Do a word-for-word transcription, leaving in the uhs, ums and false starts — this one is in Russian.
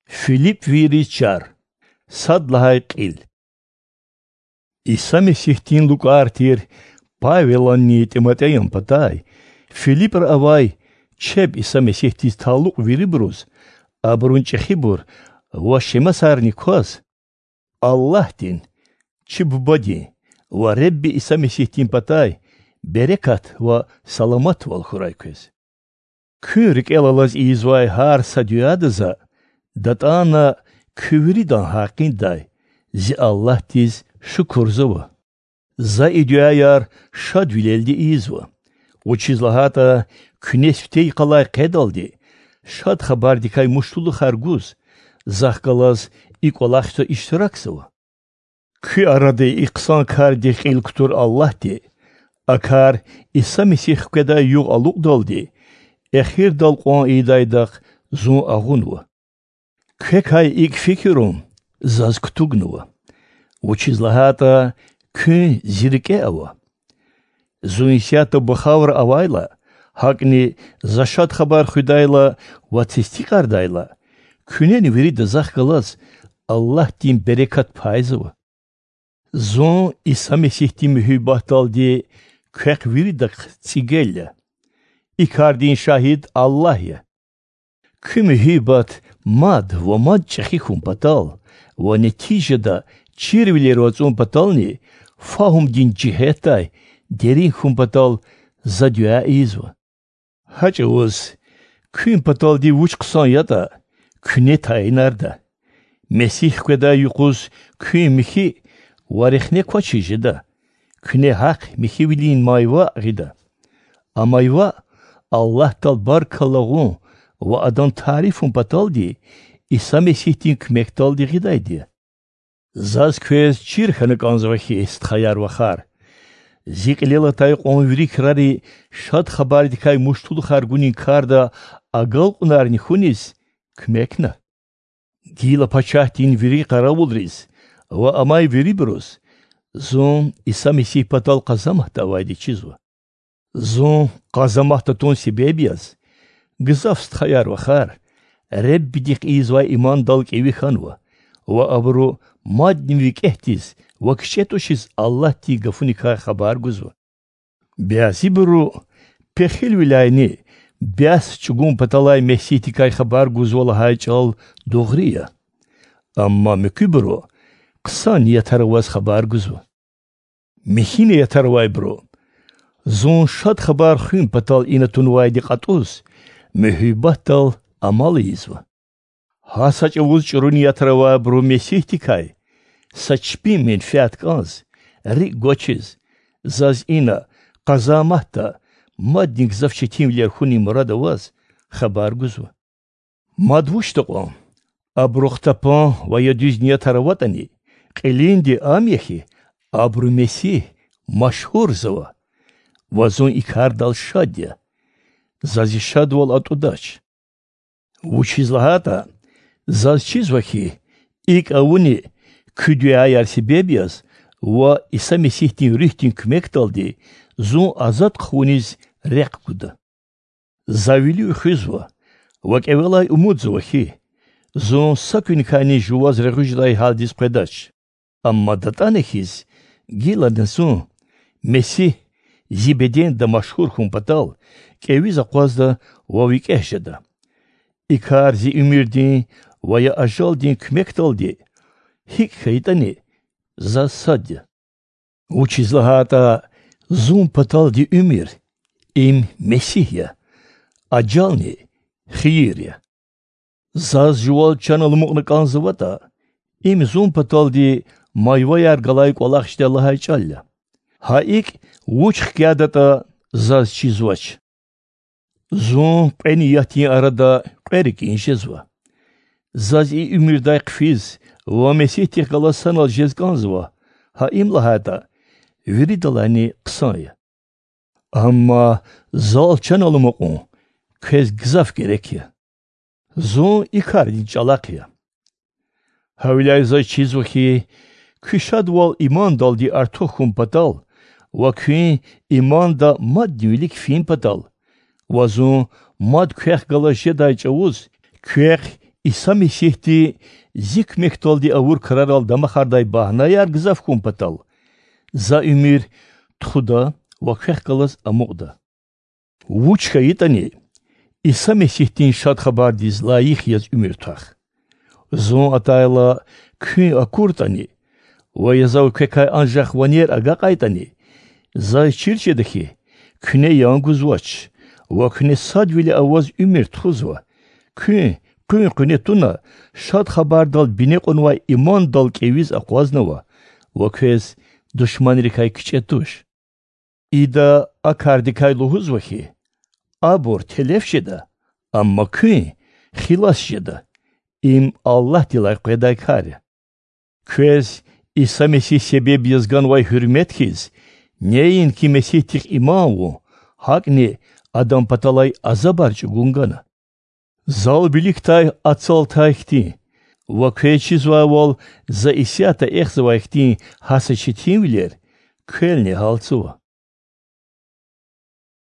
Филипп виричар. Садлахай қил. Иса Месихтин лукартир Павеланни Тимотеям патай. Филиппр авай чеб Иса Месихтис талук вирибрус. Абрунчехибур вашемасарни кос. Аллахтин чиббади ва ребби Иса Месихтин патай берекат ва саламат вал хурайкез. Кюрик элалаз извай хар садюадза датана küvridan haqqinday zi Allah tiz şukurzova. Za idüayar şad vileldi izva. Uçizlahata künesftey qalay qedaldi. Şad xabardikay muştulu xarguz. Zahqalaz ikolaqsa iştiraksava. Kü aradı iqsan kardik ilkutur Allah di. Akar İsa Mesih kada yuq aluq daldi. Ekhir dal qoan idaydaq zun ağunva. Кекай ик фикерум заз ктугнува. Учизлахата кün зирке ава. Зуинсята бахавр авайла, хакни зашат хабар худайла ва цистикардайла. Кüneni veri de захгалаз Allah din berekat payzıva. Zon İsa Mesih din mühibahtal di kek veri de cigelle. İkardin şahid Allah ya. Kü mühibat мад во мад чахихум патал, во нетижада чирвилер вацун патални, фахум дин джихетай, дерин хум патал задюа изва. Хача уз, кюн патал ди вучксан ята, кюне тайнарда. Месих кеда юкуз кюн михи, варихне квачижада, кюне хак михи вилин майва гида. А майва, Аллах тал баркаллагун, ve adam tarifun pataldi, İsa Mesih'tin kmektaldi gidaydi. Zaz kvez çirhanık anzvahi isthayar vakhar. Ziklela tayq on virikrari şad khabardikay muştul khargunin karda agal unarni khunis kmekna. Gila paçahtin viri qaravulriz ve amay viribrus. Zon İsa Mesih patal qazamah davaydi çizva. Zon qazamah ton sebebiyaz. Гызавст хаяр вахар, ребби дик изва иман далк эви ханва, ва абру мадним вик эхтиз, ва кшетушиз Аллах ти гафуника хабар гузва. Бяси бру пехил вилайни, бяс чугун паталай меситикай хабар гузвала хайчал дугрия. Амма мükü бру, қыса ниятарваз хабар гузва. Мехине ятарвай бру, зон шад хабар хün патал инатунвайди қатуз, mühibbattal amalıyızva. Ha saç avuz çuruni yatrava bru mesihtikay. Saçpi menfiat kaz. Rik goçiz. Zaz ina qazamahta madnik zavşetimler huni murada vaz. Xabar guzva. Madvuştaqam. Abruxtapan ve yadüz niyataravatani. Qilindi amyehi. Abru mesih maşhur zava. Vazon ikardal şadya. Зазишадвал от удач. Учизлахата, зазчизвахи, ик ауни, küdüayar sebebiyaz, va İsa Mesih'tin rihtin kmektалdi, zun azat khuniz rekkuda. Zavili khizva, vak evelay umudzvahi, zun sakün kani juvaz regujdai haldis predaç. Amma datanehiz, gila nesun, Mesih, zibeden da maşhur hum patal, Keviza qazda va vikehjada. İkar zi ümirdin va ya ajaldin kmektaldi. Hik khaytani za sadya. Учизлахата зум паталди ümir. Im Mesihya. Ajalni khiyirya. Zaz juval çanalı muqnaqanzvata. Im zum pataldi mayvayar galayk olaqşte Allah'a çalla. Haik vuç qiyadata zaz çizvaç. Zon peni yatin arada qerik inşezva. Zaz i ümirday qfiz va mesihti qalasan al jezganzva. Ha imlahata viridalani qsaya. Amma zal çanalımoqun kez gzaf gerekya. Zon ikardin çalakya. Havlay za çizvahi küşadval iman daldi artokhum patal va kün iman da maddilik fin patal. Вазун мад кех галаше дайчавуз, кех İsa Mesih'ti zik mektoldi avur kararal damaharday bahna yargızaf kumpatal. За ümür txuda vakfeh kalas amuqda. Vuçka yitani İsa Mesih'tin şad habar diz layık yaz ümür tağ. Zon atayla kün akurtani ve yazav kekay anjak vanier aga qaytani. За çirçedeki küne yanguz vaç ve küne sadvili avaz ümür txuzva. Kün kün küne tuna şad habar dal binek onva iman dal keviz aqvaznava. Ve kvez düşman rikay küçetuş. İda akardikay lohuz vahi. Abor telefşeda. Amma kün hilasşeda. İm Allah dilay kveday kari. Kvez İsa Mesih sebeb yazgan vay hürmet hiz. Neyin ki Mesih tik iman vu. Hak ne adam patalay azabarcı gungana. Zal biliktay atsal tayhti. Ve kveçiz vay za isyata ehzavayhti hasachitим вилер, кельни halцува.